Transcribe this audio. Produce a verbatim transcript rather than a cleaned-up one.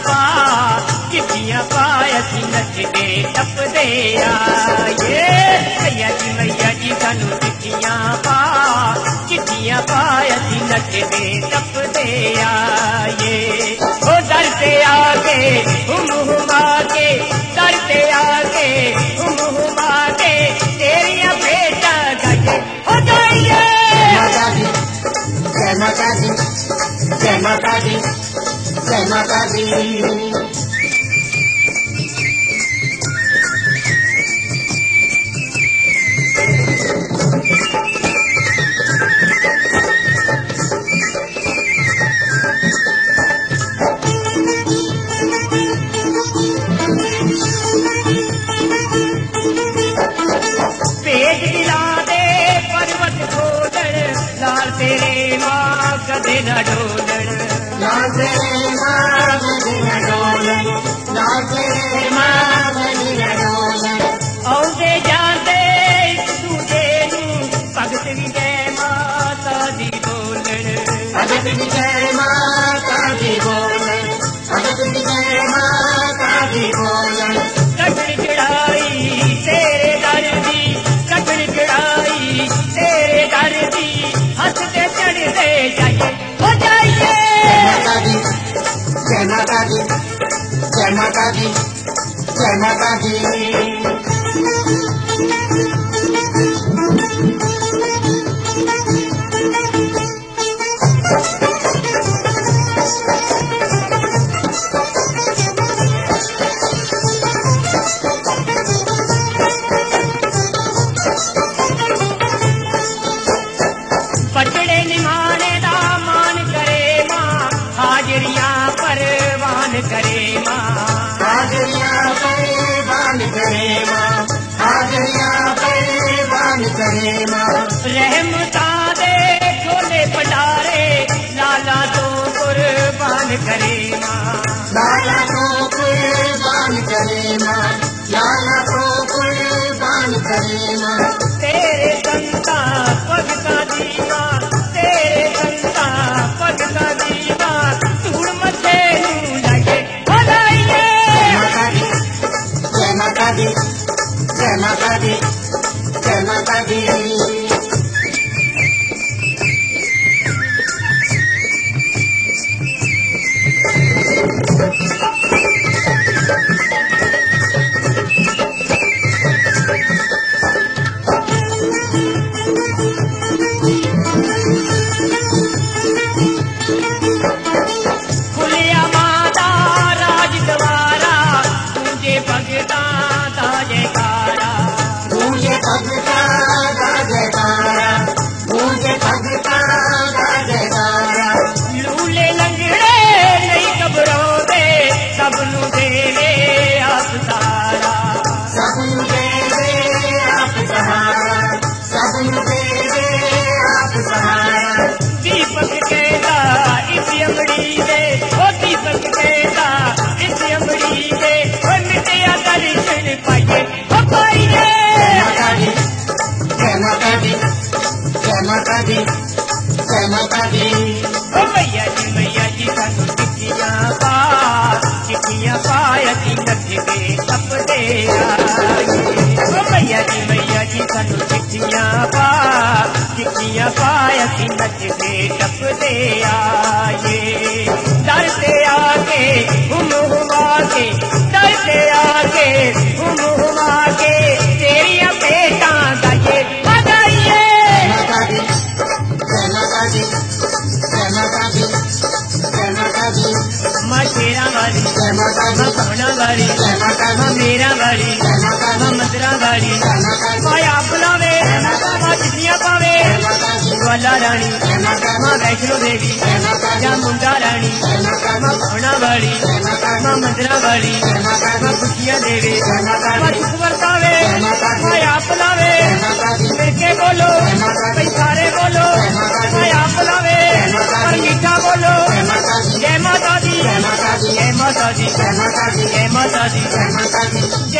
पा चिट्ठियां पाए असी नचदे टपदे आए। मैया जी मैया जी सानू चिट्ठियां पा चिट्ठियां पाए असी नचदे टपदे आए। ओ दर ते आके हुम हुमा के दर ते आके हुम हुमा के तेरियां भेंटां गाइए हो गाइए। जय माता दी जय माता दी जय माता दी। पेट दिला दे पर्वत खोदड़ लाल तेरे मां कदे न डोलण लाल तेरे मां कदे न डोलण लाल तेरे मां कदे न डोलण। आउंदे जांदे इक दूजे नूं भगत भी जय माता दी बोलण भगत भी जय माता दी बोलण भगत भी जय माता दी बोलण। कटड़ी चढ़ाई तेरे दर दी कटड़ी चढ़ाई तेरे दर दी हंसते चढ़ते जाइए हो जाइए। जय माता दी जय माता दी जय माता दी जय माता दी। पटड़े निमाने दा मान करे मां हाजरियां परवान करे मां हाजरियां परवान करे मां हाजरियां परवान करे मां। रहमता दे खोले भंडारे लाला तो कुर्बान करे मां लाला को कुर्बान करे मां लाला को कुर्बान करे मां। तेरे संता भगता दी मां तेरे संता भगता दी मां धूड़ मथे नूं लाइए हो लाइए। जय माता दी जय माता दी जय माता दी जय माता दी। खुलिया माता राज द्वारा तुझे भगता दा जयकारा मुझे भगता दा जयकारा मुझे भगता दा जयकारा। लूले लंगड़े नहीं घबराओगे सबनू देवे आप सहारा सबनू देवे आप सहारा सबनू देवे आप सहारा। दीपक कहता इस अमड़ी दे ओ दीपक कहता इस अमड़ी दे ओ मिटिया दर्शन पाइए ओ पाइए। जय माता दी जय माता दी जय माता दी जय माता दी। ओ मैया जी मैया जी सानू चिट्ठियां पा चिट्ठियां पाए असी नचदे टपदे आए। ओ मैया जी मैया जी सानू चिट्ठियां पा चिट्ठियां पाए असी नचदे टपदे आए। दर ते आके हुम हुमा के दर ते आके हुम हुमा के तेरियां भेंटां गाइए हो गाइए। जय माता दी जय माता दी जय माता दी जय माता दी। मां शेरा वाली जय माता दी मां पवना वाली जय माता दी मां मेरा वाली जय माता दी मां मंदिरा वाली जय माता दी मां आप बुलावे मां चिट्ठियां पावे जय माता दी ग्वाला रानी जय माता मां दी वैष्णो देवी जय माता दी या मुंडा रानी जय माता मां दी पवना वाली जय माता दी मां मंदिरा वाली जय माता दी मां खुशियां देवे जय माता मां दी सुख वर्तावे जय माता दी मां आप बुलावे जय माता दी मिलके बोलो जय माता दी भाई सारे बोलो जय माता दी मां आप बुलावे जय माता और दी मीठा बोलो जय माता दी जय माता दी जय माता दी जय माता दी जय माता दी जय माता दी जय माता दी।